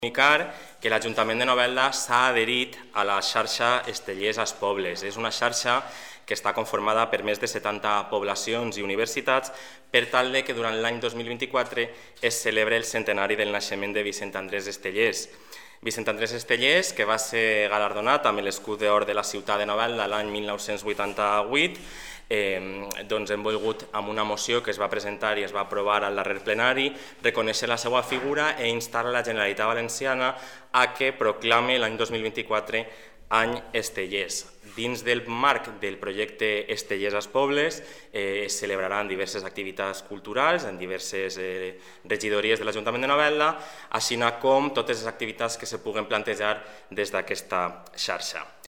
comunicar que l'Ajuntament de Novelda s'ha adherit a la xarxa Estellers als Pobles. És una xarxa que està conformada per més de 70 poblacions i universitats per tal que durant l'any 2024 es celebri el centenari del naixement de Vicent Andrés Estellers. Vicent Andrés Estellers, que va ser galardonat amb l'escut d'or de la ciutat de Novelda l'any 1988, hem volgut, amb una moció que es va presentar i es va aprovar al darrer plenari, reconèixer la seva figura i instar a la Generalitat Valenciana a que proclami l'any 2024 any Estellers. Dins del marc del projecte Estellers als Pobles es celebraran diverses activitats culturals en diverses regidories de l'Ajuntament de Novelda, així com totes les activitats que se puguen plantejar des d'aquesta xarxa.